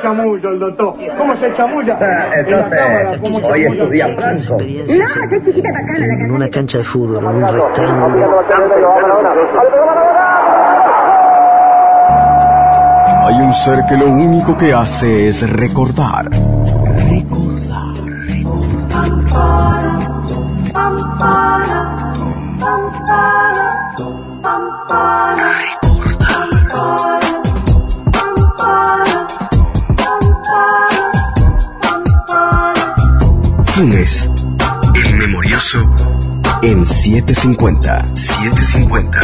chamullo el doctor. ¿Cómo se chamulla? Entonces, hoy es tu día franco. No, qué chiquita bacana la cancha. En una cancha de fútbol, en un rectángulo. Hay un ser que lo único que hace es recordar. Funes, el memorioso, en 750. 750.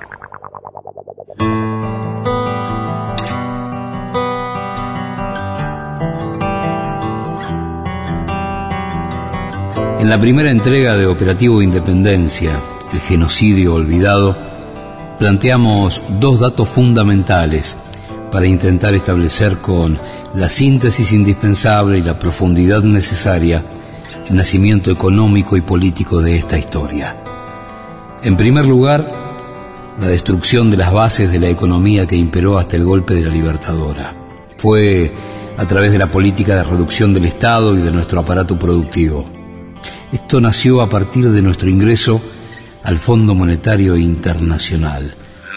En la primera entrega de Operativo Independencia, el genocidio olvidado, planteamos dos datos fundamentales para intentar establecer con la síntesis indispensable y la profundidad necesaria el nacimiento económico y político de esta historia. En primer lugar, la destrucción de las bases de la economía que imperó hasta el golpe de la Libertadora. Fue a través de la política de reducción del Estado y de nuestro aparato productivo. Esto nació a partir de nuestro ingreso al Fondo Monetario Internacional,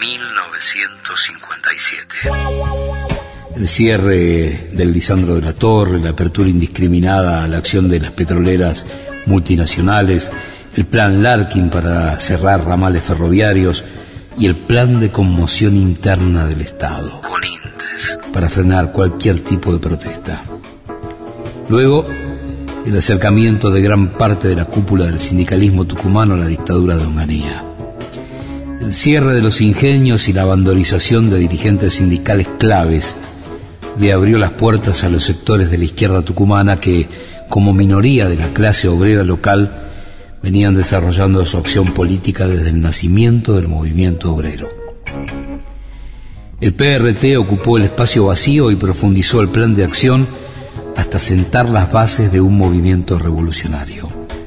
1957. El cierre del Lisandro de la Torre, la apertura indiscriminada a la acción de las petroleras multinacionales, el plan Larkin para cerrar ramales ferroviarios y el plan de conmoción interna del Estado, CONINTES, para frenar cualquier tipo de protesta. Luego, el acercamiento de gran parte de la cúpula del sindicalismo tucumano a la dictadura de Onganía. El cierre de los ingenios y la bandolización de dirigentes sindicales claves le abrió las puertas a los sectores de la izquierda tucumana que, como minoría de la clase obrera local, venían desarrollando su acción política desde el nacimiento del movimiento obrero. El PRT ocupó el espacio vacío y profundizó el plan de acción hasta sentar las bases de un movimiento revolucionario.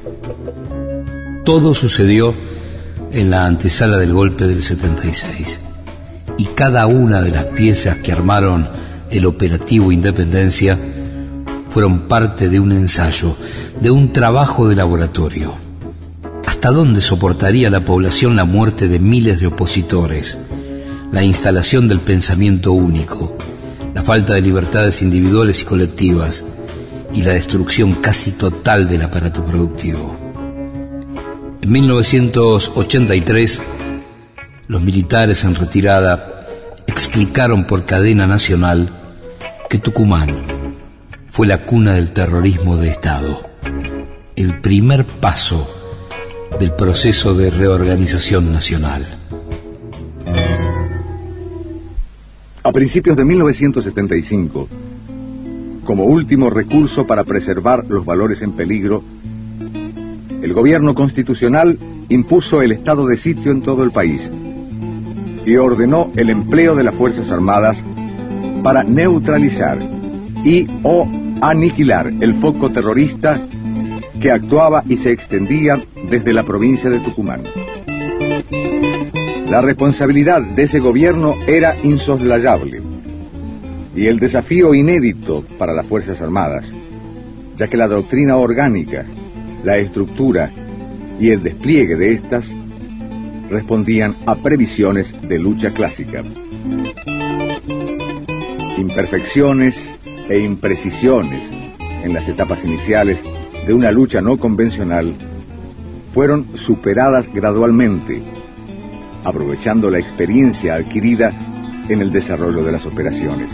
Todo sucedió en la antesala del golpe del 76, y cada una de las piezas que armaron el Operativo Independencia fueron parte de un ensayo, de un trabajo de laboratorio. ¿Hasta dónde soportaría la población la muerte de miles de opositores, la instalación del pensamiento único, la falta de libertades individuales y colectivas y la destrucción casi total del aparato productivo? En 1983, los militares en retirada explicaron por cadena nacional que Tucumán fue la cuna del terrorismo de Estado, el primer paso del proceso de reorganización nacional. A principios de 1975, como último recurso para preservar los valores en peligro, el gobierno constitucional impuso el estado de sitio en todo el país y ordenó el empleo de las Fuerzas Armadas para neutralizar y o aniquilar el foco terrorista que actuaba y se extendía desde la provincia de Tucumán. La responsabilidad de ese gobierno era insoslayable y el desafío inédito para las Fuerzas Armadas, ya que la doctrina orgánica, la estructura y el despliegue de estas respondían a previsiones de lucha clásica. Imperfecciones e imprecisiones en las etapas iniciales de una lucha no convencional fueron superadas gradualmente, aprovechando la experiencia adquirida en el desarrollo de las operaciones.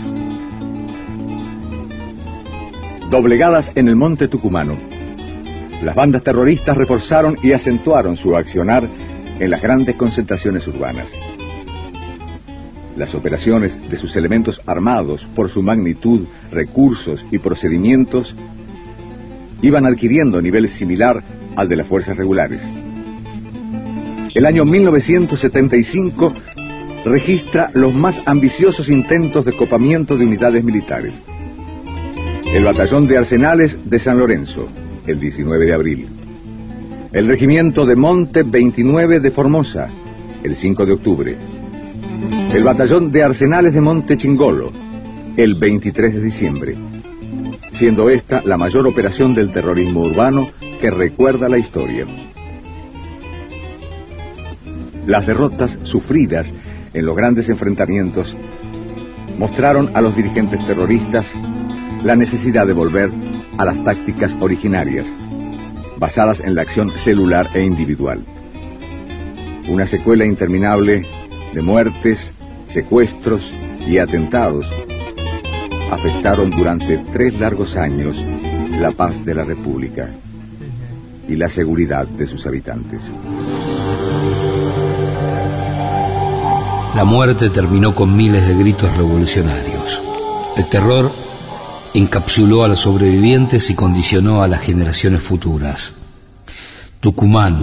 Doblegadas en el monte tucumano, las bandas terroristas reforzaron y acentuaron su accionar en las grandes concentraciones urbanas. Las operaciones de sus elementos armados, por su magnitud, recursos y procedimientos, iban adquiriendo nivel similar al de las fuerzas regulares. El año 1975 registra los más ambiciosos intentos de copamiento de unidades militares. El Batallón de Arsenales de San Lorenzo, el 19 de abril. El Regimiento de Monte 29 de Formosa, el 5 de octubre. El Batallón de Arsenales de Monte Chingolo, el 23 de diciembre, siendo esta la mayor operación del terrorismo urbano que recuerda la historia. Las derrotas sufridas en los grandes enfrentamientos mostraron a los dirigentes terroristas la necesidad de volver a las tácticas originarias, basadas en la acción celular e individual. Una secuela interminable de muertes, secuestros y atentados afectaron durante 3 largos años la paz de la República y la seguridad de sus habitantes. La muerte terminó con miles de gritos revolucionarios. El terror encapsuló a los sobrevivientes y condicionó a las generaciones futuras. Tucumán,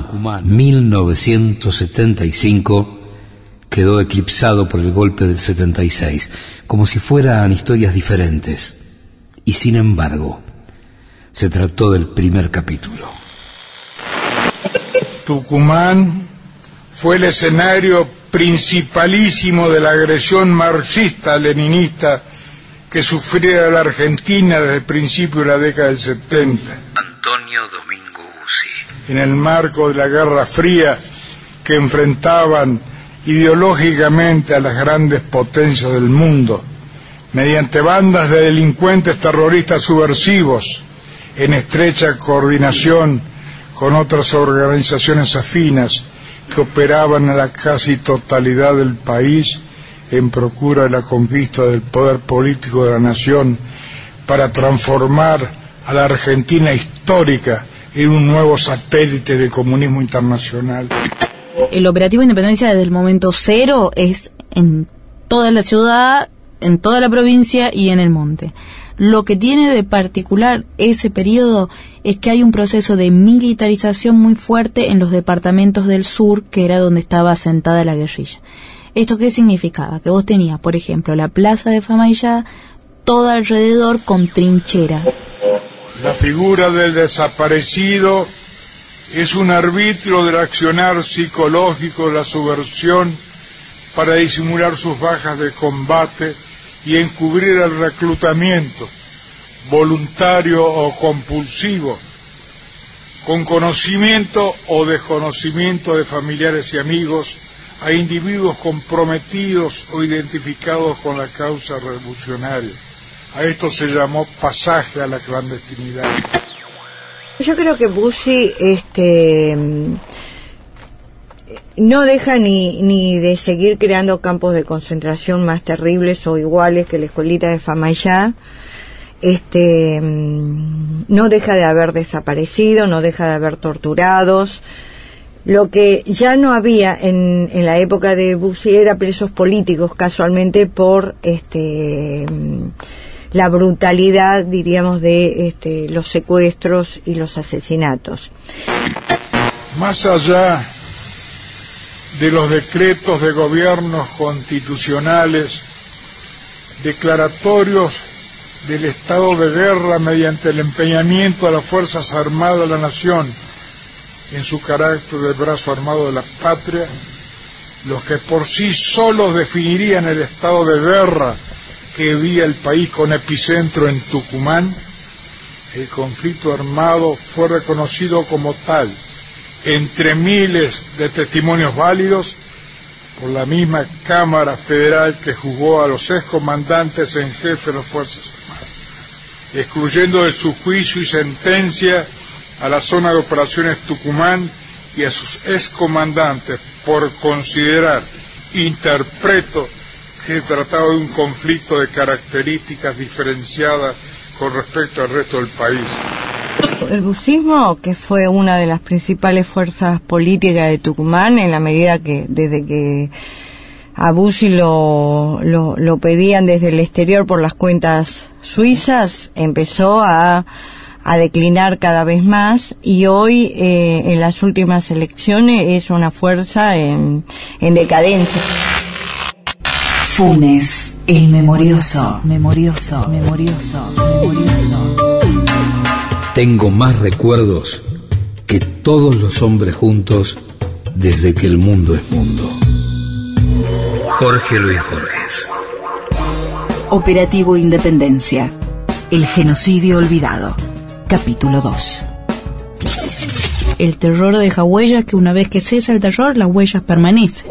1975, quedó eclipsado por el golpe del 76, como si fueran historias diferentes. Y sin embargo, se trató del primer capítulo. Tucumán fue el escenario principalísimo de la agresión marxista-leninista que sufriera la Argentina desde el principio de la década del 70. Antonio Domingo Bussi. En el marco de la Guerra Fría que enfrentaban ideológicamente a las grandes potencias del mundo, mediante bandas de delincuentes terroristas subversivos, en estrecha coordinación con otras organizaciones afines que operaban en la casi totalidad del país en procura de la conquista del poder político de la nación para transformar a la Argentina histórica en un nuevo satélite de comunismo internacional. El operativo Independencia desde el momento cero es en toda la ciudad, en toda la provincia y en el monte. Lo que tiene de particular ese periodo es que hay un proceso de militarización muy fuerte en los departamentos del sur, que era donde estaba asentada la guerrilla. ¿Esto qué significaba? Que vos tenías, por ejemplo, la plaza de Famaillá, todo alrededor con trincheras. La figura del desaparecido es un arbitrio del accionar psicológico de la subversión para disimular sus bajas de combate y encubrir el reclutamiento, voluntario o compulsivo, con conocimiento o desconocimiento de familiares y amigos, a individuos comprometidos o identificados con la causa revolucionaria. A esto se llamó pasaje a la clandestinidad. Yo creo que Bussi no deja ni de seguir creando campos de concentración más terribles o iguales que la escuelita de Famaillá. No deja de haber desaparecido, no deja de haber torturados. Lo que ya no había en la época de Bussi era presos políticos, casualmente por la brutalidad, diríamos, de los secuestros y los asesinatos. Más allá de los decretos de gobiernos constitucionales declaratorios del estado de guerra mediante el empeñamiento de las Fuerzas Armadas de la Nación en su carácter de brazo armado de la patria, los que por sí solos definirían el estado de guerra que vivía el país con epicentro en Tucumán, el conflicto armado fue reconocido como tal, entre miles de testimonios válidos, por la misma Cámara Federal que juzgó a los excomandantes en jefe de las Fuerzas Armadas, excluyendo de su juicio y sentencia a la zona de operaciones Tucumán y a sus excomandantes por considerar, interpreto, que se trataba de un conflicto de características diferenciadas con respecto al resto del país. El bussismo, que fue una de las principales fuerzas políticas de Tucumán, en la medida que desde que a Bussi lo pedían desde el exterior por las cuentas suizas, empezó a declinar cada vez más, y hoy en las últimas elecciones es una fuerza en decadencia. Funes, el memorioso. Tengo más recuerdos que todos los hombres juntos desde que el mundo es mundo. Jorge Luis Borges. Operativo Independencia. El genocidio olvidado. Capítulo 2. El terror deja huellas que una vez que cesa el terror, las huellas permanecen.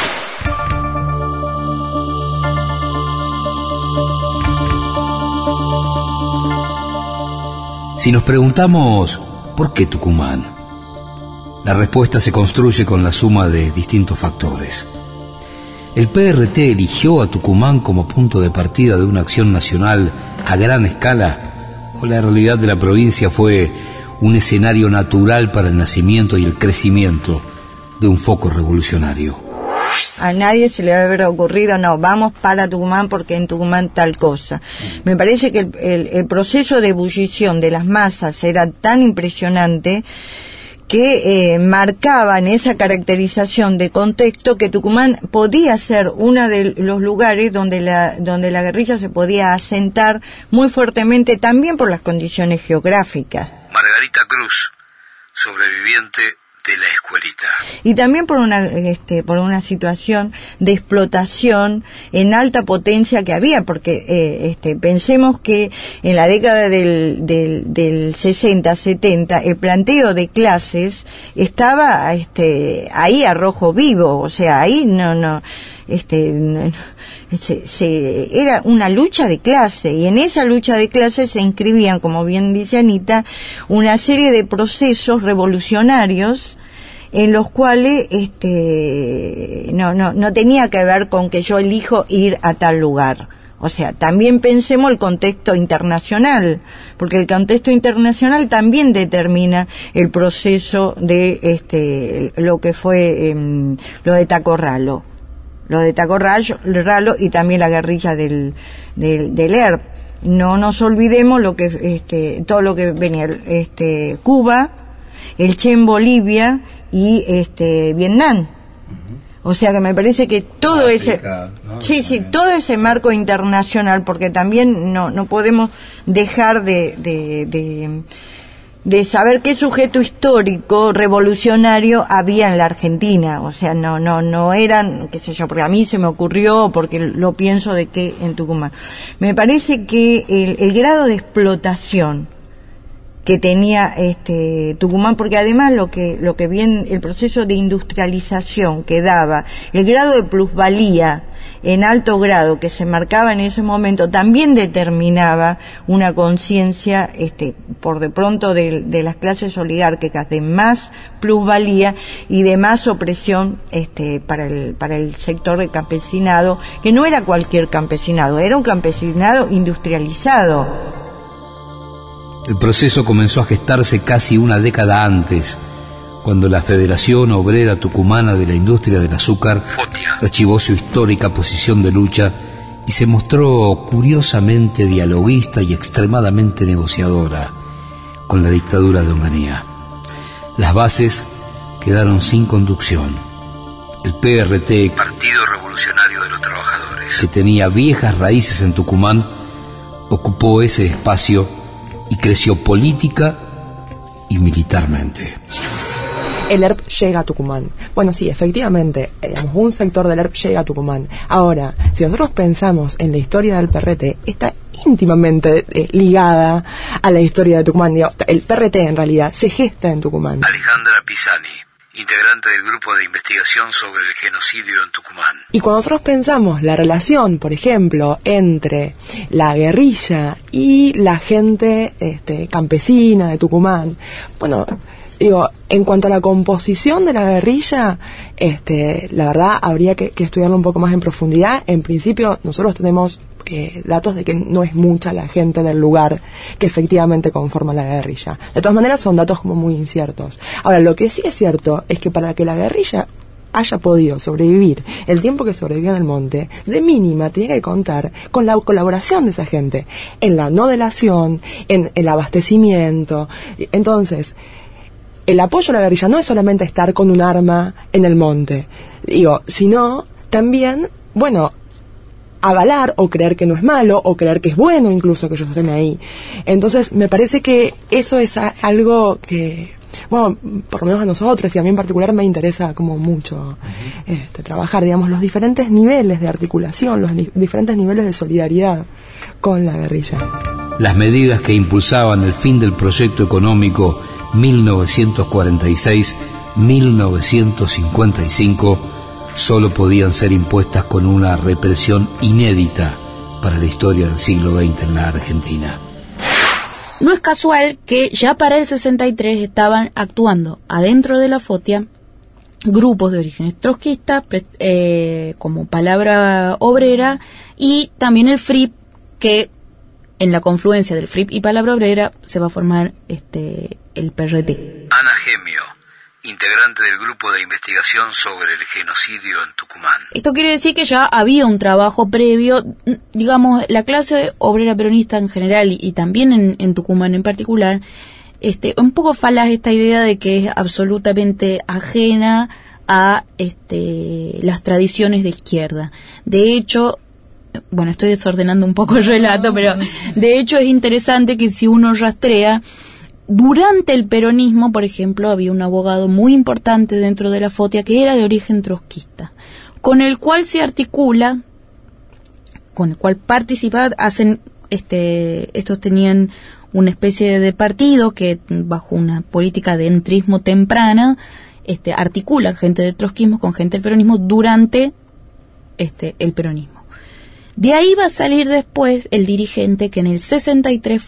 Si nos preguntamos ¿por qué Tucumán?, la respuesta se construye con la suma de distintos factores. El PRT eligió a Tucumán como punto de partida de una acción nacional a gran escala, o la realidad de la provincia fue un escenario natural para el nacimiento y el crecimiento de un foco revolucionario. A nadie se le va a haber ocurrido, no, vamos para Tucumán porque en Tucumán tal cosa. Me parece que el proceso de ebullición de las masas era tan impresionante que marcaba en esa caracterización de contexto que Tucumán podía ser uno de los lugares donde la guerrilla se podía asentar muy fuertemente, también por las condiciones geográficas. Margarita Cruz, sobreviviente de la escuelita. Y también por una situación de explotación en alta potencia que había, porque pensemos que en la década del 60-70 el planteo de clases estaba ahí a rojo vivo, o sea, ahí era una lucha de clase, y en esa lucha de clase se inscribían, como bien dice Anita, una serie de procesos revolucionarios en los cuales no tenía que ver con que yo elijo ir a tal lugar. O sea, también pensemos el contexto internacional, porque el contexto internacional también determina el proceso de lo que fue lo de Tacorralo. Lo de Tacorralo y también la guerrilla del ERP. No nos olvidemos todo lo que venía, Cuba, el Che en Bolivia y Vietnam. O sea que me parece que todo África, todo ese marco internacional, porque también no podemos dejar de saber qué sujeto histórico revolucionario había en la Argentina. O sea, no eran, qué sé yo, porque a mí se me ocurrió, porque lo pienso de que en Tucumán. Me parece que el grado de explotación que tenía Tucumán, porque además lo que bien el proceso de industrialización que daba, el grado de plusvalía en alto grado que se marcaba en ese momento, también determinaba una conciencia por de pronto de las clases oligárquicas de más plusvalía y de más opresión para el sector del campesinado, que no era cualquier campesinado, era un campesinado industrializado. El proceso comenzó a gestarse casi una década antes, cuando la Federación Obrera Tucumana de la Industria del Azúcar archivó su histórica posición de lucha y se mostró curiosamente dialoguista y extremadamente negociadora con la dictadura de Onganía. Las bases quedaron sin conducción. El PRT, Partido Revolucionario de los Trabajadores, que tenía viejas raíces en Tucumán, ocupó ese espacio y creció política y militarmente. El ERP llega a Tucumán. Bueno, sí, efectivamente, un sector del ERP llega a Tucumán. Ahora, si nosotros pensamos en la historia del PRT, está íntimamente ligada a la historia de Tucumán. El PRT, en realidad, se gesta en Tucumán. Alejandra Pisani, integrante del grupo de investigación sobre el genocidio en Tucumán. Y cuando nosotros pensamos la relación, por ejemplo, entre la guerrilla y la gente campesina de Tucumán, bueno, en cuanto a la composición de la guerrilla, la verdad habría que estudiarlo un poco más en profundidad. En principio, nosotros tenemos datos de que no es mucha la gente del lugar que efectivamente conforma la guerrilla. De todas maneras, son datos como muy inciertos. Ahora, lo que sí es cierto es que para que la guerrilla haya podido sobrevivir el tiempo que sobrevivió en el monte, de mínima tenía que contar con la colaboración de esa gente en la no delación, en el abastecimiento. Entonces, el apoyo a la guerrilla no es solamente estar con un arma en el monte, sino también, avalar o creer que no es malo o creer que es bueno incluso que ellos estén ahí. Entonces me parece que eso es algo que bueno, por lo menos a nosotros y a mí en particular me interesa como mucho trabajar, digamos, los diferentes niveles de articulación, los diferentes niveles de solidaridad con la guerrilla. Las medidas que impulsaban el fin del proyecto económico 1946-1955 solo podían ser impuestas con una represión inédita para la historia del siglo XX en la Argentina. No es casual que ya para el 63 estaban actuando adentro de la FOTIA grupos de orígenes trotskistas como Palabra Obrera y también el FRIP, que en la confluencia del FRIP y Palabra Obrera se va a formar el PRT. Ana Gemio, integrante del grupo de investigación sobre el genocidio en Tucumán. Esto quiere decir que ya había un trabajo previo, digamos, la clase obrera peronista en general y también en Tucumán en particular, un poco falaz esta idea de que es absolutamente ajena a las tradiciones de izquierda. De hecho, bueno, estoy desordenando un poco el relato, pero de hecho es interesante que si uno rastrea, durante el peronismo, por ejemplo, había un abogado muy importante dentro de la FOTIA que era de origen trotskista, con el cual se articula, con el cual participa, estos tenían una especie de partido que bajo una política de entrismo temprana articula gente del trotskismo con gente del peronismo durante el peronismo. De ahí va a salir después el dirigente que en el 63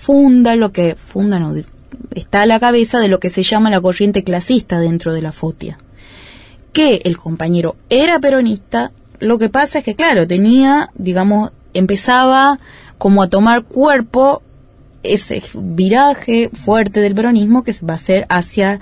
está a la cabeza de lo que se llama la corriente clasista dentro de la FOTIA. Que el compañero era peronista, lo que pasa es que, claro, empezaba como a tomar cuerpo ese viraje fuerte del peronismo que se va a hacer hacia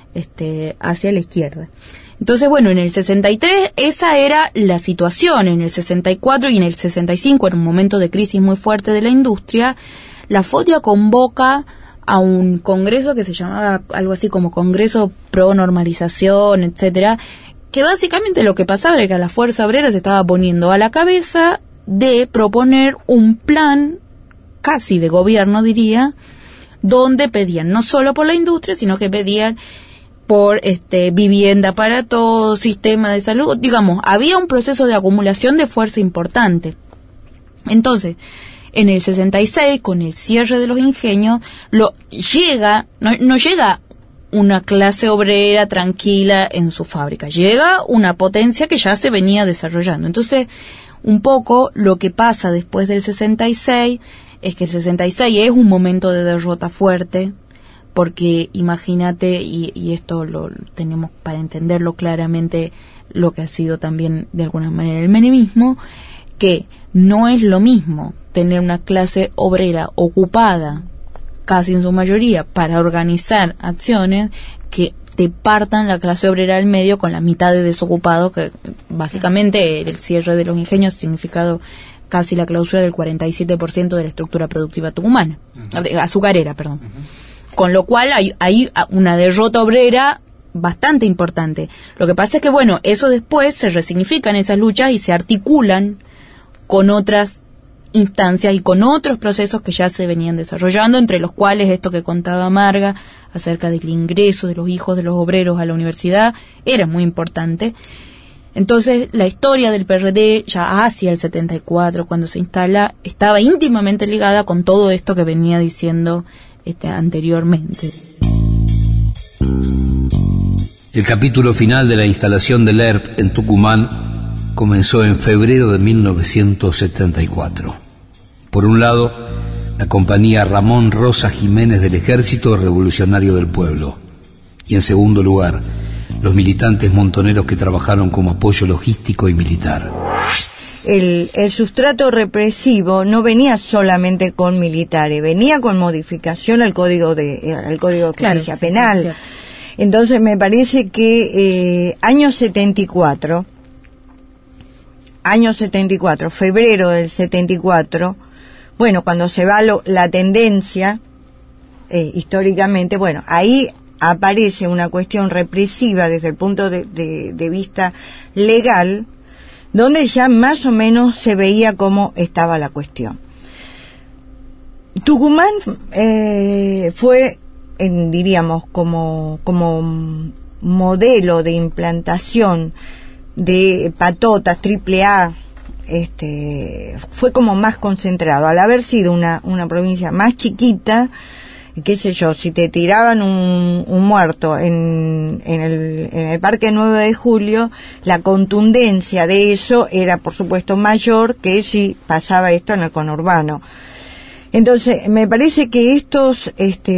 la izquierda. Entonces, bueno, en el 63 esa era la situación. En el 64 y en el 65, en un momento de crisis muy fuerte de la industria, la FOTIA convoca a un congreso que se llamaba algo así como Congreso Pro Normalización, etcétera, que básicamente lo que pasaba era que la Fuerza Obrera se estaba poniendo a la cabeza de proponer un plan casi de gobierno, diría, donde pedían no solo por la industria, sino que pedían por vivienda para todos, sistema de salud, digamos, había un proceso de acumulación de fuerza importante. Entonces, en el 66, con el cierre de los ingenios, no llega una clase obrera tranquila en su fábrica, llega una potencia que ya se venía desarrollando. Entonces, un poco lo que pasa después del 66 es que el 66 es un momento de derrota fuerte, porque imagínate, y esto lo tenemos para entenderlo claramente, lo que ha sido también de alguna manera el menemismo, que no es lo mismo tener una clase obrera ocupada, casi en su mayoría, para organizar acciones, que te partan la clase obrera al medio con la mitad de desocupados, que básicamente el cierre de los ingenios ha significado casi la clausura del 47% de la estructura productiva tucumana, azucarera, perdón. Con lo cual hay una derrota obrera bastante importante. Lo que pasa es que, bueno, eso después se resignifican esas luchas y se articulan con otras instancias y con otros procesos que ya se venían desarrollando, entre los cuales esto que contaba Marga acerca del ingreso de los hijos de los obreros a la universidad era muy importante. Entonces, la historia del PRD ya hacia el 74, cuando se instala, estaba íntimamente ligada con todo esto que venía diciendo anteriormente. El capítulo final de la instalación del ERP en Tucumán comenzó en febrero de 1974. Por un lado, la compañía Ramón Rosa Jiménez del Ejército Revolucionario del Pueblo. Y en segundo lugar, los militantes montoneros que trabajaron como apoyo logístico y militar. El sustrato represivo no venía solamente con militares, venía con modificación al Código de Justicia Penal. Sí. Entonces me parece que año 74, febrero del 74, bueno, cuando se va la tendencia, históricamente, bueno, ahí aparece una cuestión represiva desde el punto de vista legal, donde ya más o menos se veía cómo estaba la cuestión. Tucumán fue diríamos, como modelo de implantación de patotas AAA, fue como más concentrado. Al haber sido una provincia más chiquita, qué sé yo, si te tiraban un muerto en el Parque 9 de Julio, la contundencia de eso era por supuesto mayor que si pasaba esto en el conurbano. Entonces, me parece que estos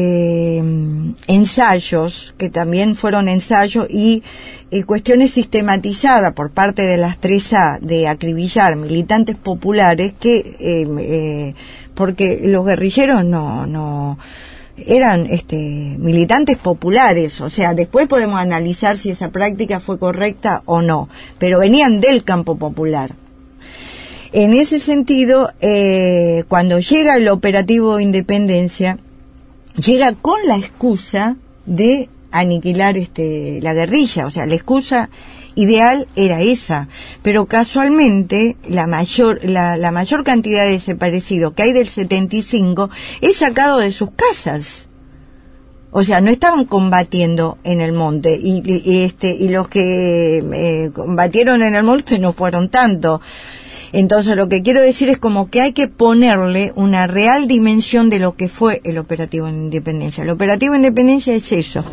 ensayos, que también fueron ensayos y cuestiones sistematizadas por parte de las 3A de acribillar militantes populares, porque los guerrilleros no eran militantes populares, o sea, después podemos analizar si esa práctica fue correcta o no, pero venían del campo popular. En ese sentido, cuando llega el operativo Independencia, llega con la excusa de aniquilar la guerrilla, o sea, la excusa ideal era esa, pero casualmente la mayor cantidad de desaparecidos que hay del 75 es sacado de sus casas. O sea, no estaban combatiendo en el monte y los que combatieron en el monte no fueron tanto. Entonces, lo que quiero decir es como que hay que ponerle una real dimensión de lo que fue el operativo Independencia. El operativo Independencia es eso.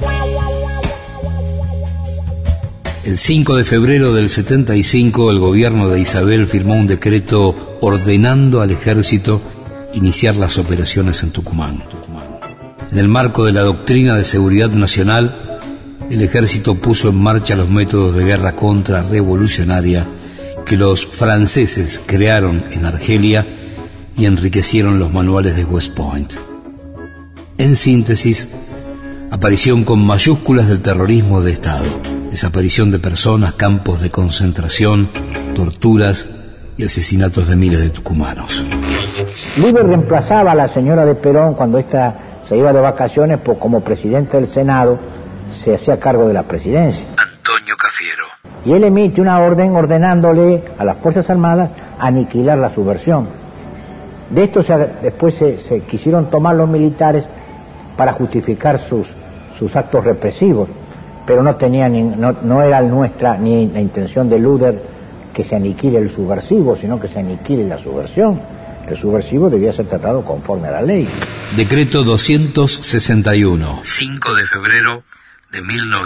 El 5 de febrero del 75, el gobierno de Isabel firmó un decreto ordenando al ejército iniciar las operaciones en Tucumán. En el marco de la doctrina de seguridad nacional, el ejército puso en marcha los métodos de guerra contrarrevolucionaria que los franceses crearon en Argelia y enriquecieron los manuales de West Point. En síntesis, aparición con mayúsculas del terrorismo de Estado, desaparición de personas, campos de concentración, torturas y asesinatos de miles de tucumanos. Luder reemplazaba a la señora de Perón cuando ésta se iba de vacaciones, pues como presidente del Senado se hacía cargo de la presidencia. Antonio Cafiero. Y él emite una orden ordenándole a las Fuerzas Armadas aniquilar la subversión. De esto después se quisieron tomar los militares para justificar sus actos represivos, pero no era nuestra ni la intención de Luder que se aniquile el subversivo, sino que se aniquile la subversión. El subversivo debía ser tratado conforme a la ley. Decreto 261, 5 de febrero de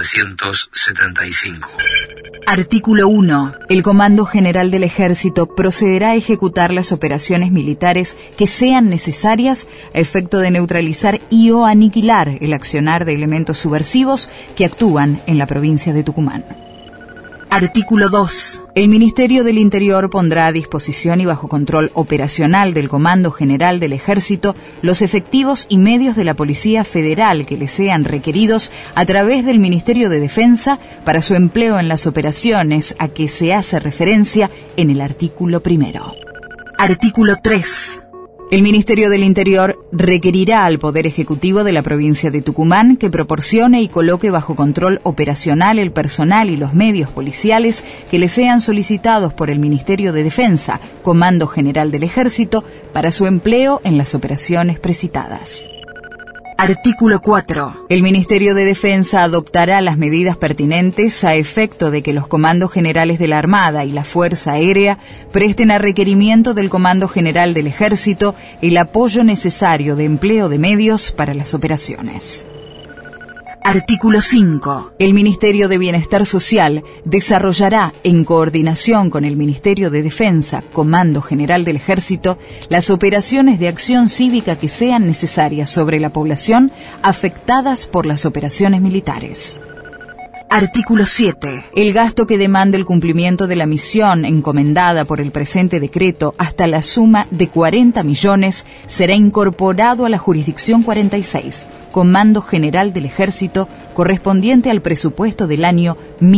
1975. Artículo 1. El Comando General del Ejército procederá a ejecutar las operaciones militares que sean necesarias a efecto de neutralizar y o aniquilar el accionar de elementos subversivos que actúan en la provincia de Tucumán. Artículo 2. El Ministerio del Interior pondrá a disposición y bajo control operacional del Comando General del Ejército los efectivos y medios de la Policía Federal que le sean requeridos a través del Ministerio de Defensa para su empleo en las operaciones a que se hace referencia en el artículo 1. Artículo 3. El Ministerio del Interior requerirá al Poder Ejecutivo de la provincia de Tucumán que proporcione y coloque bajo control operacional el personal y los medios policiales que le sean solicitados por el Ministerio de Defensa, Comando General del Ejército, para su empleo en las operaciones precitadas. Artículo 4. El Ministerio de Defensa adoptará las medidas pertinentes a efecto de que los comandos generales de la Armada y la Fuerza Aérea presten a requerimiento del Comando General del Ejército el apoyo necesario de empleo de medios para las operaciones. Artículo 5. El Ministerio de Bienestar Social desarrollará, en coordinación con el Ministerio de Defensa, Comando General del Ejército, las operaciones de acción cívica que sean necesarias sobre la población afectadas por las operaciones militares. Artículo 7. El gasto que demande el cumplimiento de la misión encomendada por el presente decreto hasta la suma de 40 millones será incorporado a la jurisdicción 46, Comando General del Ejército, correspondiente al presupuesto del año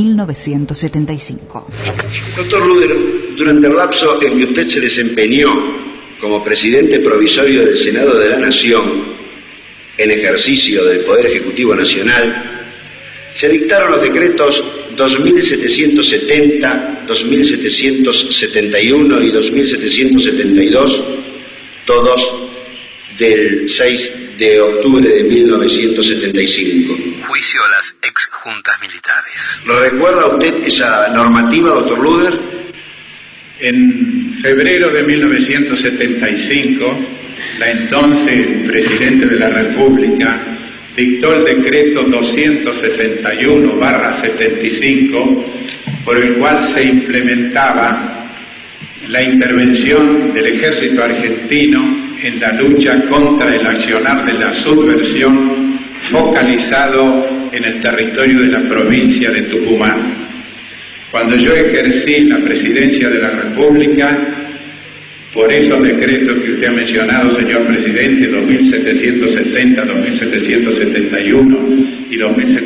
1975. Doctor Luder, durante el lapso en que usted se desempeñó como presidente provisorio del Senado de la Nación, en ejercicio del Poder Ejecutivo Nacional, se dictaron los decretos 2770, 2771 y 2772, todos del 6 de octubre de 1975. Juicio a las exjuntas militares. ¿Lo recuerda usted esa normativa, doctor Luder? En febrero de 1975, la entonces Presidente de la República dictó el decreto 261/75, por el cual se implementaba la intervención del ejército argentino en la lucha contra el accionar de la subversión focalizado en el territorio de la provincia de Tucumán. Cuando yo ejercí la presidencia de la República, por esos decretos que usted ha mencionado, señor presidente, 2770, 2771 y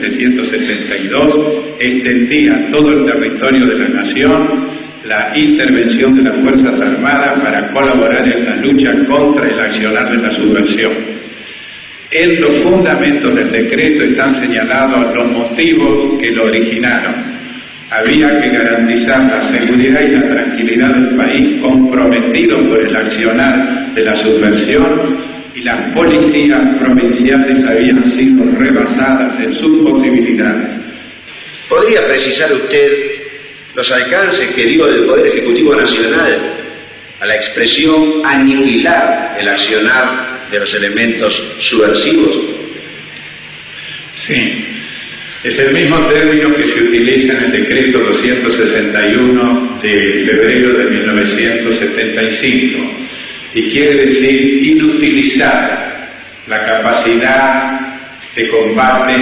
2772, extendía a todo el territorio de la nación la intervención de las Fuerzas Armadas para colaborar en la lucha contra el accionar de la subversión. En los fundamentos del decreto están señalados los motivos que lo originaron. Había que garantizar la seguridad y la tranquilidad del país comprometido por el accionar de la subversión, y las policías provinciales habían sido rebasadas en sus posibilidades. ¿Podría precisar usted los alcances que dio del Poder Ejecutivo Nacional a la expresión aniquilar el accionar de los elementos subversivos? Sí. Es el mismo término que se utiliza en el decreto 261 de febrero de 1975 y quiere decir inutilizar la capacidad de combate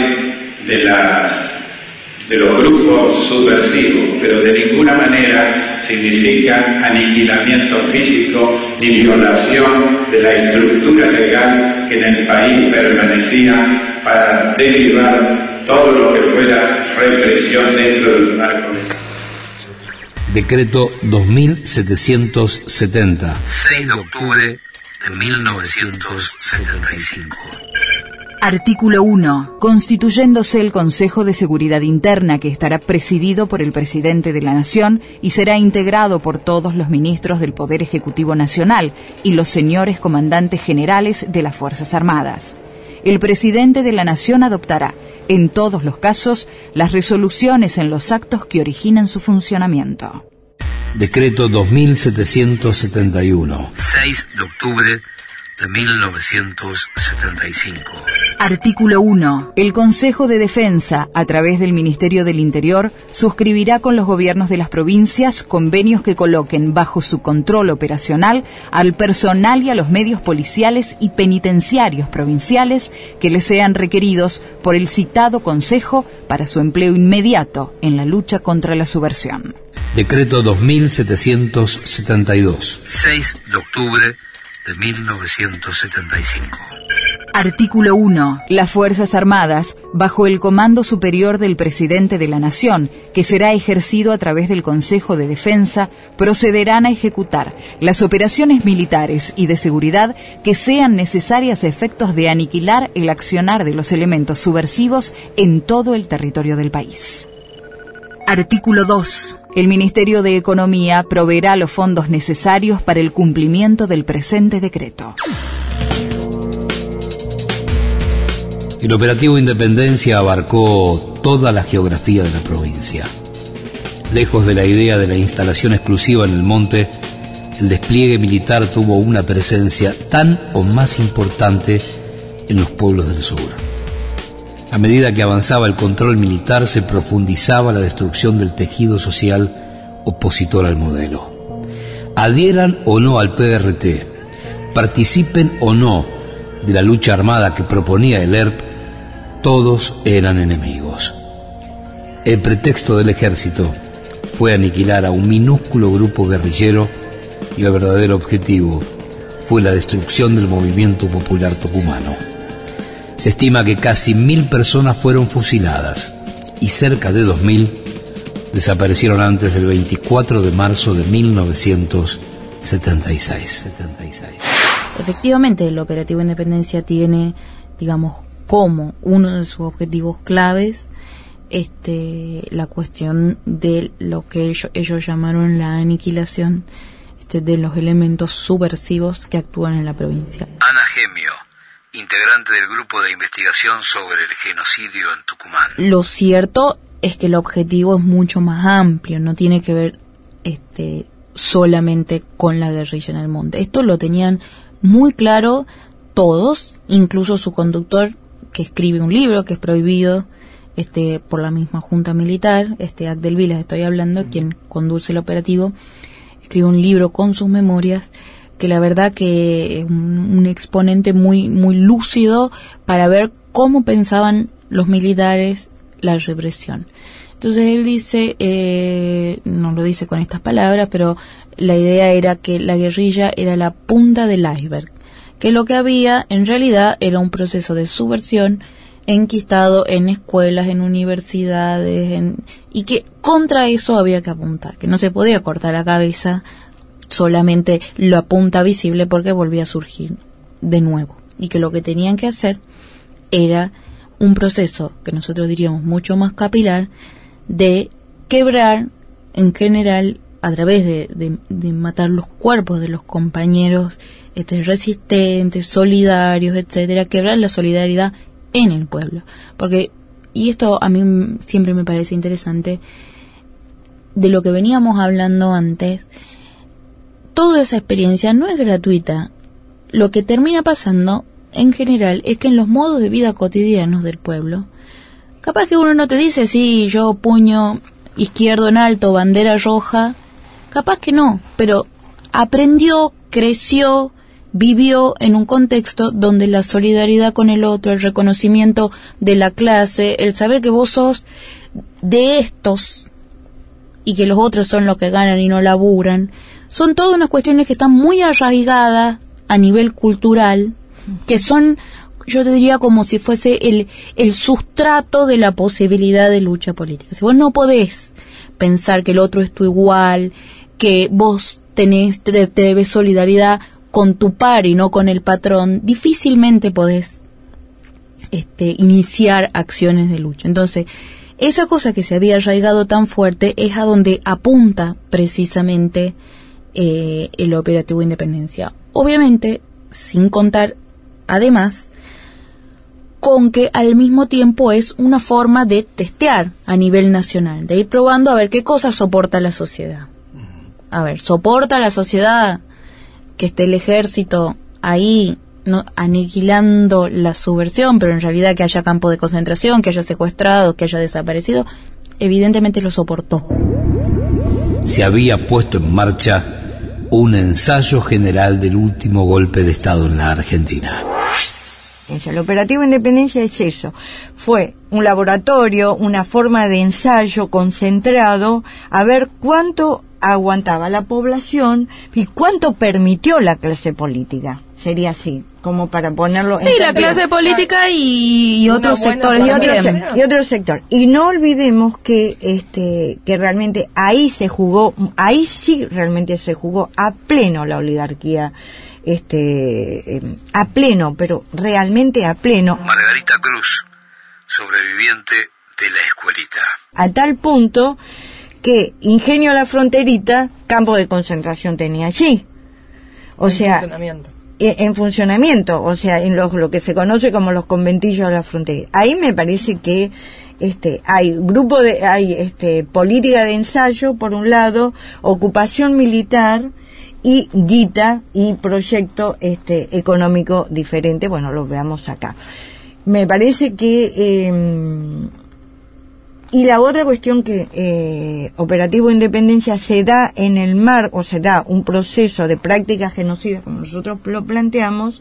de los grupos subversivos, pero de ninguna manera significa aniquilamiento físico ni violación de la estructura legal que en el país permanecía para derivar todo lo que fuera represión dentro del marco. Decreto 2770, 6 de octubre de 1975. Artículo 1. Constituyéndose el Consejo de Seguridad Interna, que estará presidido por el Presidente de la Nación y será integrado por todos los ministros del Poder Ejecutivo Nacional y los señores comandantes generales de las Fuerzas Armadas. El Presidente de la Nación adoptará, en todos los casos, las resoluciones en los actos que originan su funcionamiento. Decreto 2771, 6 de octubre de 1975. Artículo 1. El Consejo de Defensa, a través del Ministerio del Interior, suscribirá con los gobiernos de las provincias convenios que coloquen bajo su control operacional al personal y a los medios policiales y penitenciarios provinciales que les sean requeridos por el citado Consejo para su empleo inmediato en la lucha contra la subversión. Decreto 2772, 6 de octubre de 1975. Artículo 1. Las Fuerzas Armadas, bajo el comando superior del Presidente de la Nación, que será ejercido a través del Consejo de Defensa, procederán a ejecutar las operaciones militares y de seguridad que sean necesarias a efectos de aniquilar el accionar de los elementos subversivos en todo el territorio del país. Artículo 2. El Ministerio de Economía proveerá los fondos necesarios para el cumplimiento del presente decreto. El operativo Independencia abarcó toda la geografía de la provincia. Lejos de la idea de la instalación exclusiva en el monte, el despliegue militar tuvo una presencia tan o más importante en los pueblos del sur. A medida que avanzaba el control militar, se profundizaba la destrucción del tejido social opositor al modelo. Adhieran o no al PRT, participen o no de la lucha armada que proponía el ERP, todos eran enemigos. El pretexto del ejército fue aniquilar a un minúsculo grupo guerrillero y el verdadero objetivo fue la destrucción del movimiento popular tucumano. Se estima que casi 1.000 personas fueron fusiladas y cerca de 2.000 desaparecieron antes del 24 de marzo de 1976. Efectivamente, el operativo Independencia tiene, digamos, como uno de sus objetivos claves la cuestión de lo que ellos llamaron la aniquilación de los elementos subversivos que actúan en la provincia. Ana Gemio, integrante del grupo de investigación sobre el genocidio en Tucumán. Lo cierto es que el objetivo es mucho más amplio, no tiene que ver solamente con la guerrilla en el monte. Esto lo tenían muy claro todos, incluso su conductor, que escribe un libro que es prohibido por la misma junta militar, Abdel Vilas estoy hablando, quien conduce el operativo, escribe un libro con sus memorias, que la verdad que es un exponente muy, muy lúcido para ver cómo pensaban los militares la represión. Entonces él dice, no lo dice con estas palabras, pero la idea era que la guerrilla era la punta del iceberg, que lo que había en realidad era un proceso de subversión enquistado en escuelas, en universidades, y que contra eso había que apuntar, que no se podía cortar la cabeza solamente la punta visible porque volvía a surgir de nuevo, y que lo que tenían que hacer era un proceso que nosotros diríamos mucho más capilar de quebrar en general a través de matar los cuerpos de los compañeros resistentes, solidarios, etcétera, quebrar la solidaridad en el pueblo, porque, y esto a mí siempre me parece interesante, de lo que veníamos hablando antes, toda esa experiencia no es gratuita. Lo que termina pasando en general es que en los modos de vida cotidianos del pueblo, capaz que uno no te dice, sí, yo puño izquierdo en alto, bandera roja, capaz que no, pero aprendió, creció, vivió en un contexto donde la solidaridad con el otro, el reconocimiento de la clase, el saber que vos sos de estos y que los otros son los que ganan y no laburan, son todas unas cuestiones que están muy arraigadas a nivel cultural, que son, yo te diría, como si fuese el sustrato de la posibilidad de lucha política. Si vos no podés pensar que el otro es tu igual, que vos te debes solidaridad con tu par y no con el patrón, difícilmente podés iniciar acciones de lucha. Entonces, esa cosa que se había arraigado tan fuerte es a donde apunta precisamente el operativo Independencia. Obviamente, sin contar, además, con que al mismo tiempo es una forma de testear a nivel nacional, de ir probando a ver qué cosas soporta la sociedad. A ver, ¿soporta la sociedad que esté el ejército ahí aniquilando la subversión, pero en realidad que haya campo de concentración, que haya secuestrados, que haya desaparecido? Evidentemente lo soportó. Se había puesto en marcha un ensayo general del último golpe de Estado en la Argentina. El operativo Independencia es eso, fue un laboratorio, una forma de ensayo concentrado a ver cuánto aguantaba la población y cuánto permitió la clase política. Sería así, como para ponerlo... Sí, la clase política y otros sectores también. Y otro sector. Y no olvidemos que realmente ahí sí realmente se jugó a pleno la oligarquía, a pleno, pero realmente a pleno. Margarita Cruz, sobreviviente de la escuelita. A tal punto que Ingenio La Fronterita, campo de concentración tenía allí. O sea, en funcionamiento, o sea, en lo que se conoce como los conventillos de la frontera. Ahí me parece que hay política de ensayo por un lado, ocupación militar y guita y proyecto económico diferente. Bueno, lo veamos acá. Me parece que y la otra cuestión que Operativo Independencia se da en el marco, o se da un proceso de prácticas genocidas, como nosotros lo planteamos,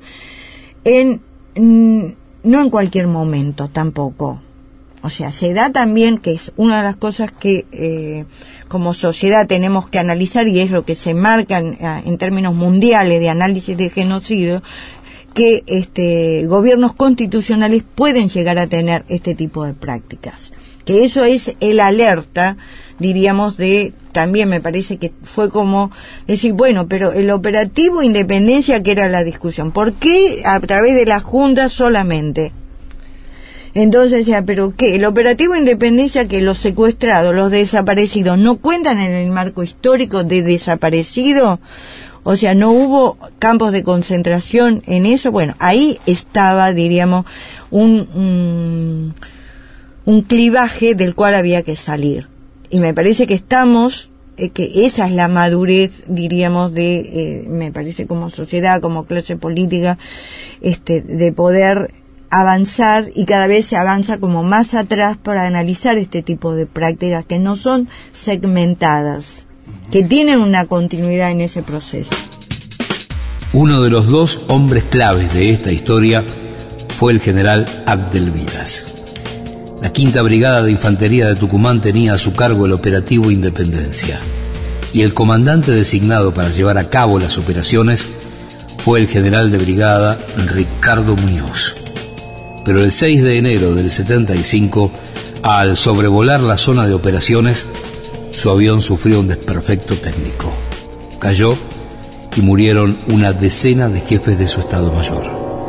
no en cualquier momento tampoco. O sea, se da también, que es una de las cosas que como sociedad tenemos que analizar, y es lo que se marca en términos mundiales de análisis de genocidio, que gobiernos constitucionales pueden llegar a tener este tipo de prácticas. Que eso es el alerta, diríamos, también me parece que fue como decir, bueno, pero el operativo Independencia, que era la discusión, ¿por qué a través de la Junta solamente? Entonces decía, ¿pero qué? El operativo Independencia, que los secuestrados, los desaparecidos, ¿no cuentan en el marco histórico de desaparecido? O sea, no hubo campos de concentración en eso. Bueno, ahí estaba, diríamos, un clivaje del cual había que salir. Y me parece que estamos, que esa es la madurez, diríamos, me parece como sociedad, como clase política, de poder avanzar, y cada vez se avanza como más atrás para analizar este tipo de prácticas que no son segmentadas, que tienen una continuidad en ese proceso. Uno de los dos hombres claves de esta historia fue el general Abdel Vilas. La Quinta Brigada de Infantería de Tucumán tenía a su cargo el operativo Independencia, y el comandante designado para llevar a cabo las operaciones fue el general de brigada Ricardo Muñoz. Pero el 6 de enero del 75, al sobrevolar la zona de operaciones, su avión sufrió un desperfecto técnico. Cayó y murieron una decena de jefes de su Estado Mayor.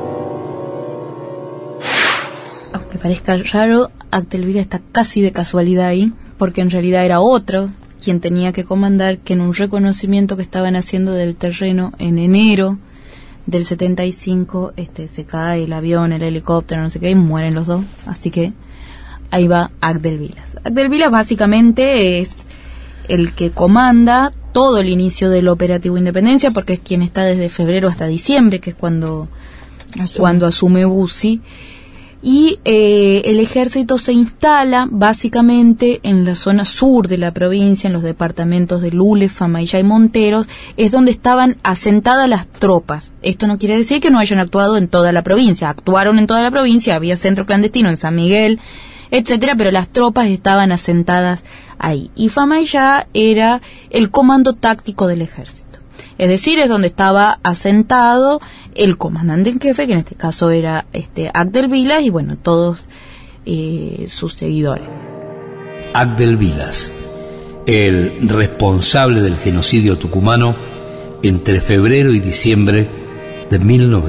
Aunque parezca raro, Abdel Vilas está casi de casualidad ahí, porque en realidad era otro quien tenía que comandar, que en un reconocimiento que estaban haciendo del terreno en enero del 75, se cae el avión, el helicóptero, no sé qué, y mueren los dos. Así que ahí va Abdel Vilas. Abdel Vilas básicamente es el que comanda todo el inicio del operativo Independencia, porque es quien está desde febrero hasta diciembre, que es cuando asume Bussi. Y el ejército se instala básicamente en la zona sur de la provincia, en los departamentos de Lules, Famaillá y Monteros, es donde estaban asentadas las tropas. Esto no quiere decir que no hayan actuado en toda la provincia, actuaron en toda la provincia, había centro clandestino en San Miguel, etcétera, pero las tropas estaban asentadas ahí. Y Famaillá era el comando táctico del ejército. Es decir, es donde estaba asentado el comandante en jefe, que en este caso era Abdel Vilas, y bueno, todos sus seguidores. Abdel Vilas, el responsable del genocidio tucumano entre febrero y diciembre de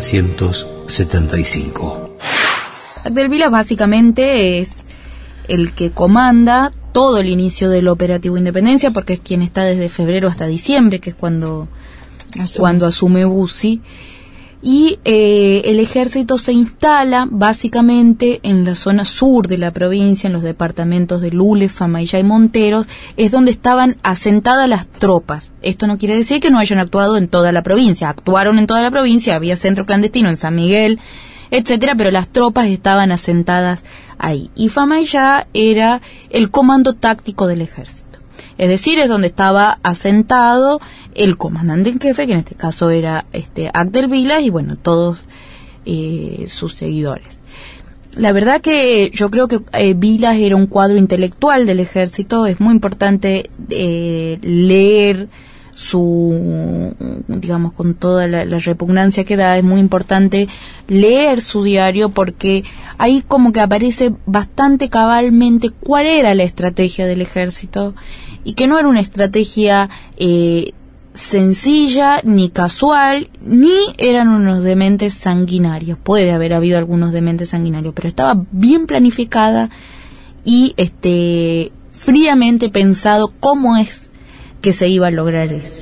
1975. Abdel Vilas básicamente es el que comanda todo el inicio del operativo Independencia, porque es quien está desde febrero hasta diciembre, que es cuando asume Bussi. Y el ejército se instala básicamente en la zona sur de la provincia, en los departamentos de Lules, Famaillá y Monteros, es donde estaban asentadas las tropas. Esto no quiere decir que no hayan actuado en toda la provincia, actuaron en toda la provincia, había centro clandestino en San Miguel, etcétera, pero las tropas estaban asentadas ahí. Y Famaillá era el comando táctico del ejército. Es decir, es donde estaba asentado el comandante en jefe, que en este caso era Abdel Vilas, y bueno, todos sus seguidores. La verdad que yo creo que Vilas era un cuadro intelectual del ejército. Es muy importante leer digamos, con toda la repugnancia que da, es muy importante leer su diario, porque ahí como que aparece bastante cabalmente cuál era la estrategia del ejército, y que no era una estrategia sencilla, ni casual, ni eran unos dementes sanguinarios. Puede haber habido algunos dementes sanguinarios, pero estaba bien planificada y fríamente pensado cómo es que se iba a lograr eso.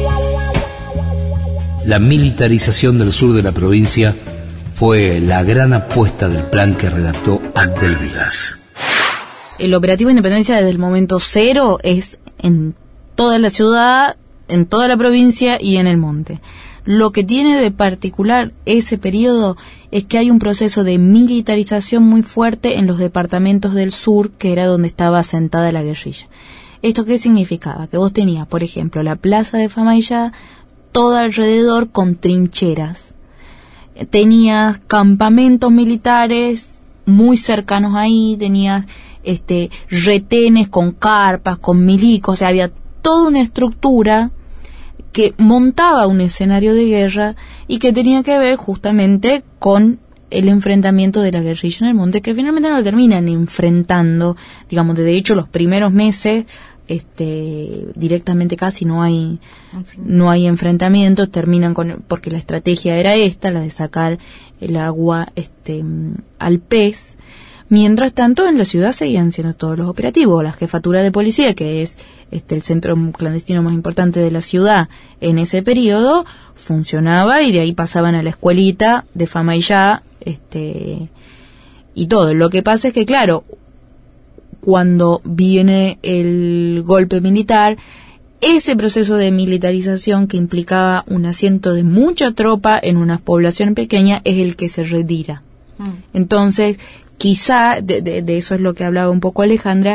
La militarización del sur de la provincia fue la gran apuesta del plan que redactó Abdel Vilas. El operativo Independencia desde el momento cero es en toda la ciudad, en toda la provincia y en el monte. Lo que tiene de particular ese periodo es que hay un proceso de militarización muy fuerte en los departamentos del sur, que era donde estaba asentada la guerrilla. ¿Esto qué significaba? Que vos tenías, por ejemplo, la plaza de Famaillá, todo alrededor con trincheras. Tenías campamentos militares muy cercanos ahí, tenías retenes con carpas, con milicos, o sea, había toda una estructura que montaba un escenario de guerra y que tenía que ver justamente con el enfrentamiento de la guerrilla en el monte, que finalmente no lo terminan enfrentando, digamos, de hecho los primeros meses directamente casi no hay enfrentamientos, terminan porque la estrategia era esta, la de sacar el agua al pez, Mientras tanto, en la ciudad seguían siendo todos los operativos. La jefatura de policía, que es el centro clandestino más importante de la ciudad en ese periodo, funcionaba, y de ahí pasaban a la escuelita de Famaillá, y todo. Lo que pasa es que, claro, cuando viene el golpe militar, ese proceso de militarización que implicaba un asiento de mucha tropa en una población pequeña es el que se retira. Entonces, quizá, de eso es lo que hablaba un poco Alejandra,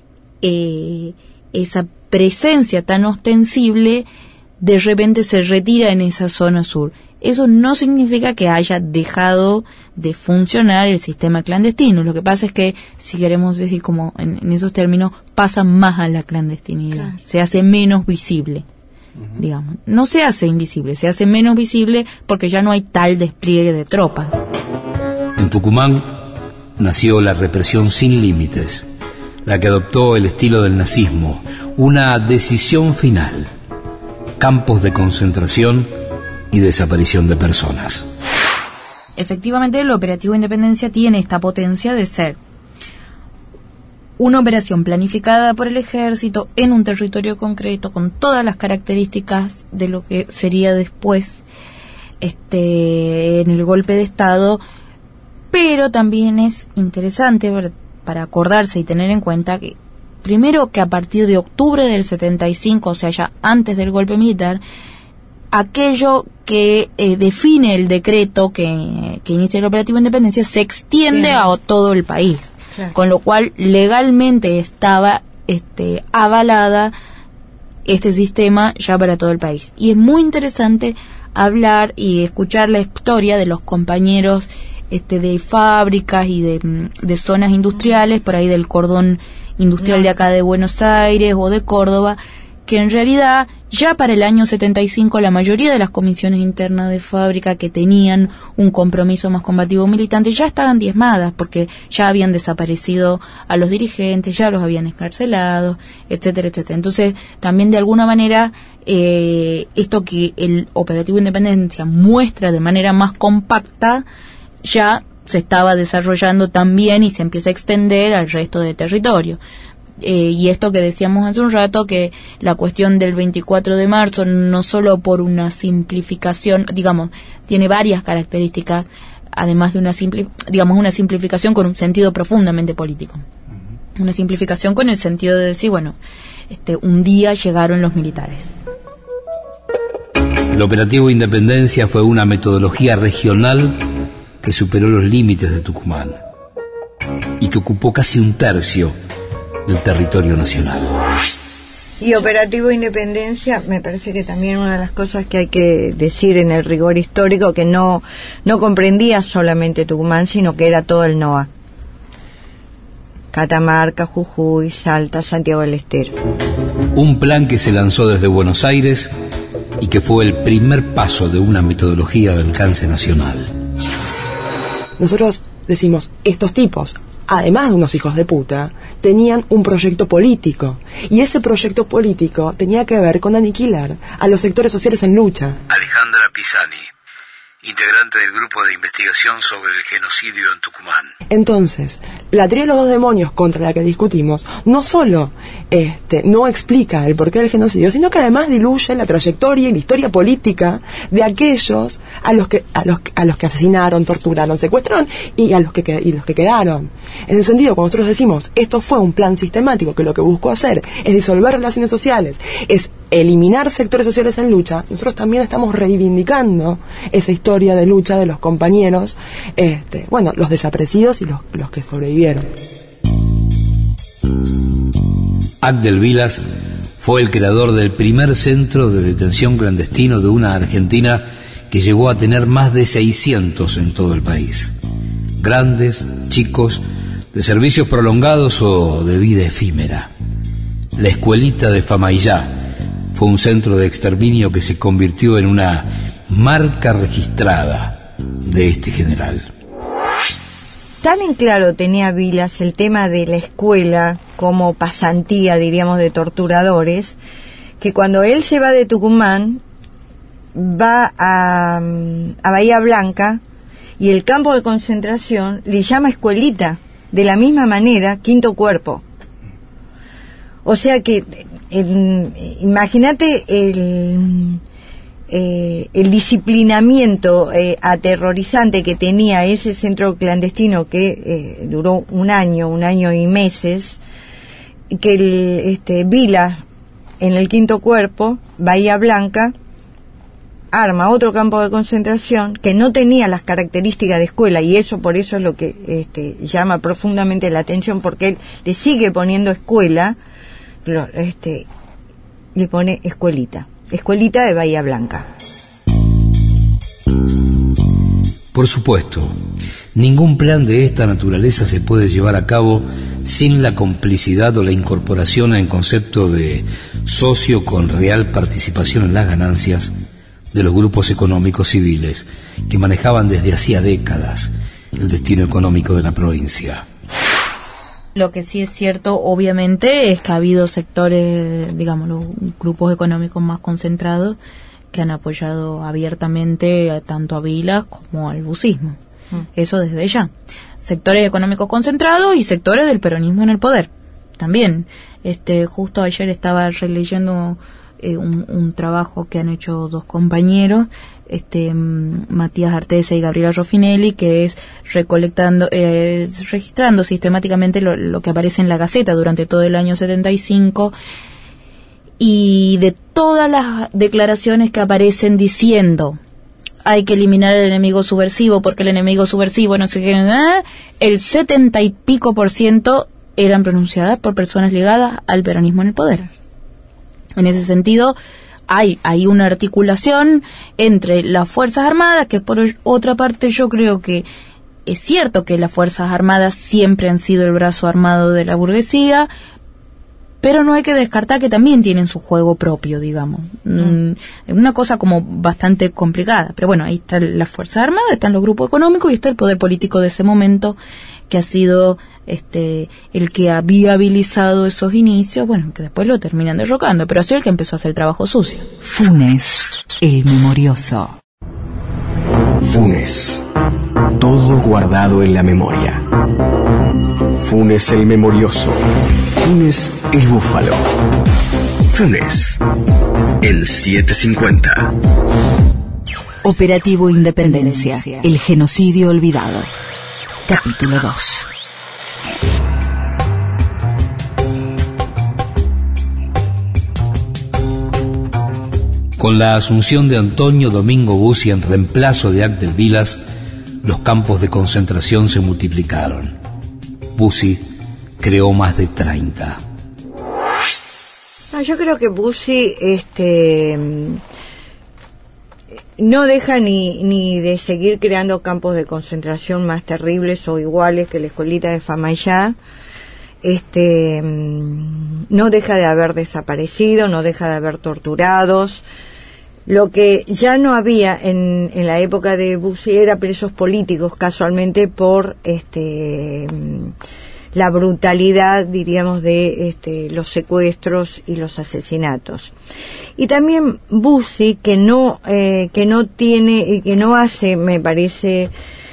esa presencia tan ostensible de repente se retira en esa zona sur. Eso no significa que haya dejado de funcionar el sistema clandestino. Lo que pasa es que, si queremos decir como en esos términos, pasa más a la clandestinidad. Claro. Se hace menos visible, digamos. No se hace invisible, se hace menos visible porque ya no hay tal despliegue de tropas. En Tucumán nació la represión sin límites, la que adoptó el estilo del nazismo, una decisión final, campos de concentración y desaparición de personas. Efectivamente, el operativo Independencia tiene esta potencia de ser una operación planificada por el ejército en un territorio concreto, con todas las características de lo que sería después en el golpe de Estado, pero también es interesante para acordarse y tener en cuenta que, primero, que a partir de octubre del 75, o sea, ya antes del golpe militar, aquello que define el decreto que inicia el operativo Independencia se extiende a todo el país, claro. Con lo cual legalmente estaba avalada este sistema ya para todo el país. Y es muy interesante hablar y escuchar la historia de los compañeros de fábricas y de zonas industriales, por ahí del cordón industrial de acá de Buenos Aires o de Córdoba, que en realidad ya para el año 75 la mayoría de las comisiones internas de fábrica que tenían un compromiso más combativo militante ya estaban diezmadas, porque ya habían desaparecido a los dirigentes, ya los habían escarcelado, etcétera, etcétera. Entonces, también de alguna manera, esto que el operativo Independencia muestra de manera más compacta, ya se estaba desarrollando también y se empieza a extender al resto del territorio. Y esto que decíamos hace un rato, que la cuestión del 24 de marzo, no solo por una simplificación, digamos, tiene varias características, además de una simplificación con un sentido profundamente político. Una simplificación con el sentido de decir, bueno, un día llegaron los militares. El operativo Independencia fue una metodología regional que superó los límites de Tucumán y que ocupó casi un tercio del territorio nacional. Y operativo Independencia, me parece que también una de las cosas que hay que decir en el rigor histórico, que no comprendía solamente Tucumán, sino que era todo el NOA. Catamarca, Jujuy, Salta, Santiago del Estero. Un plan que se lanzó desde Buenos Aires y que fue el primer paso de una metodología de alcance nacional. Nosotros decimos, estos tipos, además de unos hijos de puta, tenían un proyecto político, y ese proyecto político tenía que ver con aniquilar a los sectores sociales en lucha. Alejandra Pisani, integrante del grupo de investigación sobre el genocidio en Tucumán. Entonces, la teoría de los dos demonios contra la que discutimos no solo no explica el porqué del genocidio, sino que además diluye la trayectoria y la historia política de aquellos a los que asesinaron, torturaron, secuestraron y los que quedaron. En ese sentido, cuando nosotros decimos esto fue un plan sistemático que lo que buscó hacer es disolver relaciones sociales, es eliminar sectores sociales en lucha, nosotros también estamos reivindicando esa historia de lucha de los compañeros, los desaparecidos y los que sobrevivieron. Abdel Vilas fue el creador del primer centro de detención clandestino de una Argentina que llegó a tener más de 600 en todo el país. Grandes, chicos, de servicios prolongados o de vida efímera. La escuelita de Famaillá fue un centro de exterminio que se convirtió en una marca registrada de este general. Tan en claro tenía Vilas el tema de la escuela como pasantía, diríamos, de torturadores, que cuando él se va de Tucumán, va a Bahía Blanca, y el campo de concentración le llama escuelita. de la misma manera Quinto Cuerpo. O sea que imagínate el disciplinamiento aterrorizante que tenía ese centro clandestino que duró un año y meses, que Vila en el Quinto Cuerpo, Bahía Blanca, arma otro campo de concentración que no tenía las características de escuela, y eso por eso es lo que llama profundamente la atención, porque él le sigue poniendo escuela, le pone escuelita de Bahía Blanca. Por supuesto, ningún plan de esta naturaleza se puede llevar a cabo sin la complicidad o la incorporación en concepto de socio con real participación en las ganancias de los grupos económicos civiles que manejaban desde hacía décadas el destino económico de la provincia. Lo que sí es cierto, obviamente, es que ha habido sectores, digamos, los grupos económicos más concentrados que han apoyado abiertamente tanto a Vilas como al bucismo. Eso desde ya. Sectores económicos concentrados y sectores del peronismo en el poder. También, justo ayer estaba releyendo un trabajo que han hecho dos compañeros, Matías Arteza y Gabriela Roffinelli, que es registrando sistemáticamente lo que aparece en la Gaceta durante todo el año 75, y de todas las declaraciones que aparecen diciendo hay que eliminar al enemigo subversivo porque el enemigo subversivo no sé qué, el 70 y pico % eran pronunciadas por personas ligadas al peronismo en el poder. En ese sentido, hay una articulación entre las Fuerzas Armadas, que por otra parte yo creo que es cierto que las Fuerzas Armadas siempre han sido el brazo armado de la burguesía, pero no hay que descartar que también tienen su juego propio, digamos. Es una cosa como bastante complicada, pero bueno, ahí están las Fuerzas Armadas, están los grupos económicos y está el poder político de ese momento, que ha sido el que ha viabilizado esos inicios, bueno, que después lo terminan derrocando, pero ha sido el que empezó a hacer el trabajo sucio. Funes, el memorioso. Funes, todo guardado en la memoria. Funes el memorioso. Funes el búfalo. Funes el 750. Operativo Independencia, el genocidio olvidado. Capítulo 2. Con la asunción de Antonio Domingo Bussi en reemplazo de Abdel Vilas, los campos de concentración se multiplicaron. Bussi creó más de 30. No, yo creo que Bussi no deja ni de seguir creando campos de concentración más terribles o iguales que la escuelita de Famayá. No deja de haber desaparecido, no deja de haber torturados. Lo que ya no había en la época de Bussi era presos políticos, casualmente por la brutalidad, diríamos, de los secuestros y los asesinatos. Y también Bussi, que no tiene, que no hace, me parece,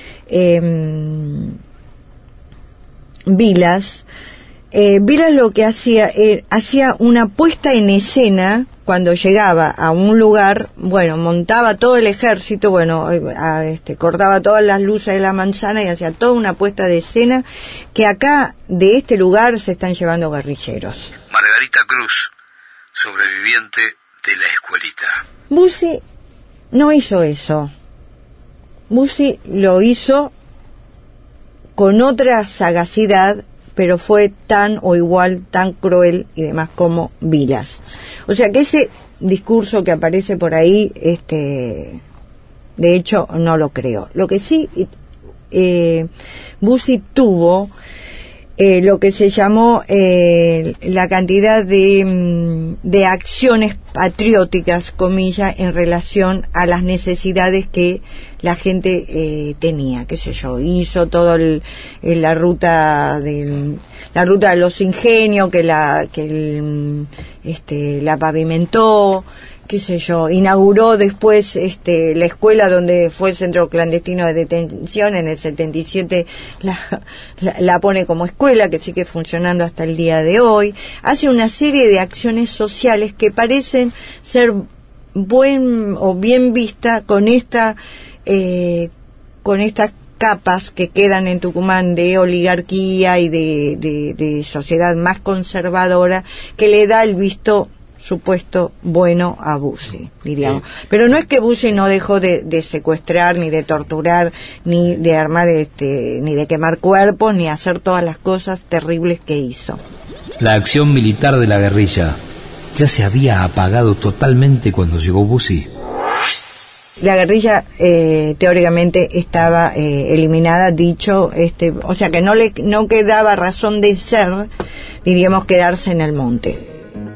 Vilas lo que hacía una puesta en escena. Cuando llegaba a un lugar, bueno, montaba todo el ejército, bueno, cortaba todas las luces de la manzana y hacía toda una puesta de escena, que acá, de este lugar, se están llevando guerrilleros. Margarita Cruz, sobreviviente de la escuelita. Bussi no hizo eso. Bussi lo hizo con otra sagacidad, pero fue tan o igual, tan cruel y demás como Vilas. O sea que ese discurso que aparece por ahí, de hecho, no lo creo. Lo que sí, Bussi tuvo lo que se llamó la cantidad de acciones patrióticas, comillas, en relación a las necesidades que la gente tenía, qué sé yo, hizo todo la ruta de los ingenios, que la pavimentó, qué sé yo, inauguró después la escuela donde fue el centro clandestino de detención. En el 77 la pone como escuela, que sigue funcionando hasta el día de hoy. Hace una serie de acciones sociales que parecen ser bien vistas con estas capas que quedan en Tucumán de oligarquía y de sociedad más conservadora, que le da el visto supuesto bueno a Bussi, diríamos. Pero no es que Bussi no dejó de secuestrar, ni de torturar, ni de armar ni de quemar cuerpos, ni hacer todas las cosas terribles que hizo. La acción militar de la guerrilla ya se había apagado totalmente cuando llegó Bussi. La guerrilla teóricamente estaba eliminada, o sea que no quedaba razón de ser, diríamos, quedarse en el monte.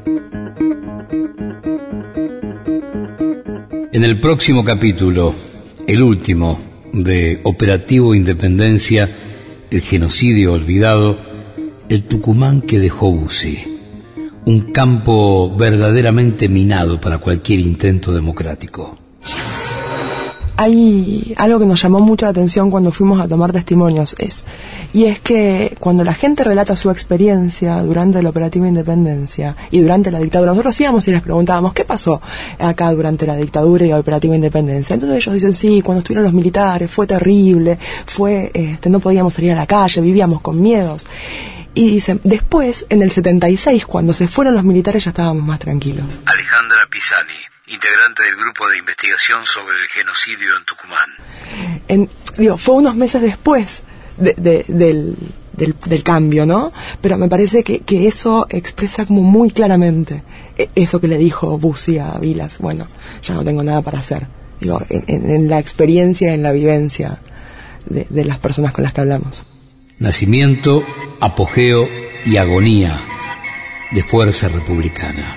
En el próximo capítulo, el último de Operativo Independencia, el genocidio olvidado, el Tucumán que dejó Bussi, un campo verdaderamente minado para cualquier intento democrático. Hay algo que nos llamó mucho la atención cuando fuimos a tomar testimonios, y es que cuando la gente relata su experiencia durante el Operativo Independencia y durante la dictadura, nosotros íbamos y les preguntábamos ¿qué pasó acá durante la dictadura y el Operativo Independencia? Entonces ellos dicen, sí, cuando estuvieron los militares fue terrible, no podíamos salir a la calle, vivíamos con miedos. Y dicen, después, en el 76, cuando se fueron los militares, ya estábamos más tranquilos. Alejandra Pisani, integrante del grupo de investigación sobre el genocidio en Tucumán. Fue unos meses después del cambio, ¿no? Pero me parece que eso expresa como muy claramente eso que le dijo Bussi a Vilas. Bueno, ya no tengo nada para hacer. En la experiencia, en la vivencia de las personas con las que hablamos. Nacimiento, apogeo y agonía de Fuerza Republicana.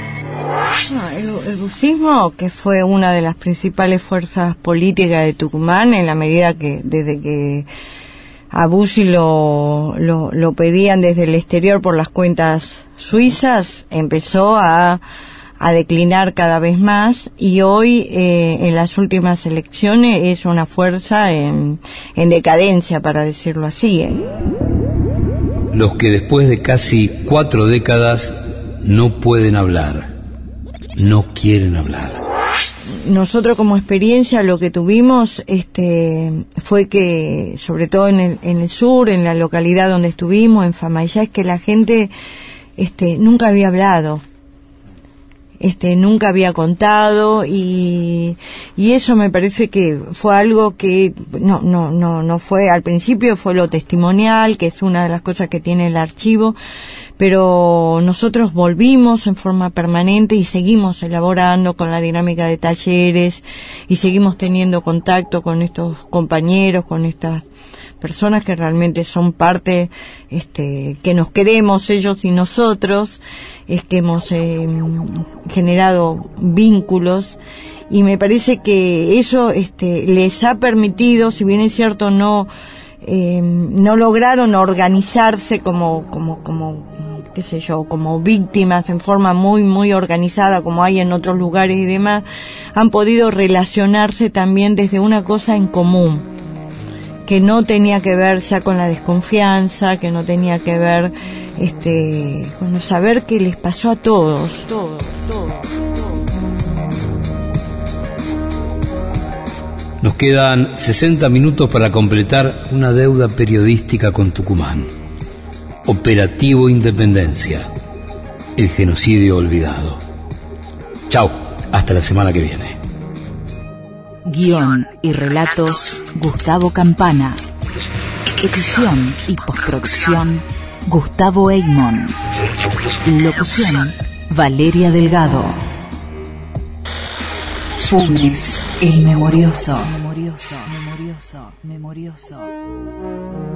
El bussismo, que fue una de las principales fuerzas políticas de Tucumán, en la medida que desde que a Bussi lo pedían desde el exterior por las cuentas suizas, empezó a declinar cada vez más, y hoy en las últimas elecciones es una fuerza en decadencia, para decirlo así. Los que después de casi 4 décadas no pueden hablar, no quieren hablar. Nosotros como experiencia lo que tuvimos fue que, sobre todo en el sur, en la localidad donde estuvimos, en Famayá, es que la gente nunca había hablado. Nunca había contado, y eso me parece que fue algo que no fue al principio, fue lo testimonial, que es una de las cosas que tiene el archivo, pero nosotros volvimos en forma permanente y seguimos elaborando con la dinámica de talleres, y seguimos teniendo contacto con estos compañeros, con estas personas que realmente son parte, que nos queremos ellos y nosotros, que hemos generado vínculos, y me parece que eso les ha permitido, si bien es cierto no lograron organizarse como qué sé yo, como víctimas en forma muy muy organizada como hay en otros lugares y demás, han podido relacionarse también desde una cosa en común, que no tenía que ver ya con la desconfianza, que no tenía que ver con saber qué les pasó a todos. Nos quedan 60 minutos para completar una deuda periodística con Tucumán. Operativo Independencia, el genocidio olvidado. Chao, hasta la semana que viene. Guión y relatos, Gustavo Campana. Edición y postproducción, Gustavo Eymon. Locución, Valeria Delgado. Funes, el memorioso. Memorioso.